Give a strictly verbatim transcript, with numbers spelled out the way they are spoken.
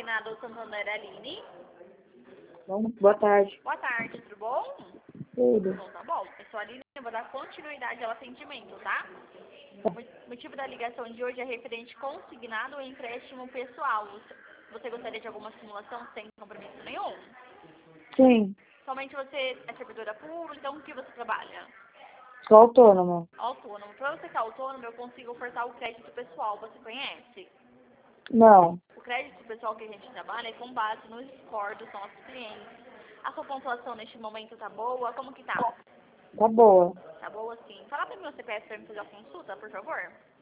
consignado Santander Aline. Bom, boa tarde. Boa tarde, tudo bom? Tudo. Então tá bom. Eu sou a Aline, eu vou dar continuidade ao atendimento, tá? O motivo da ligação de hoje é referente consignado e empréstimo pessoal. Você, você gostaria de alguma simulação sem compromisso nenhum? Sim, Somente você é servidora pública, então o que você trabalha? sou autônoma. Autônomo. Para você ser autônomo, eu consigo ofertar o crédito pessoal. Você conhece? Não, O crédito pessoal que a gente trabalha é com base no score dos nossos clientes. A sua pontuação neste momento tá boa? Como que tá? tá boa. Tá boa sim. Fala pra mim o C P F pra me fazer a consulta, por favor.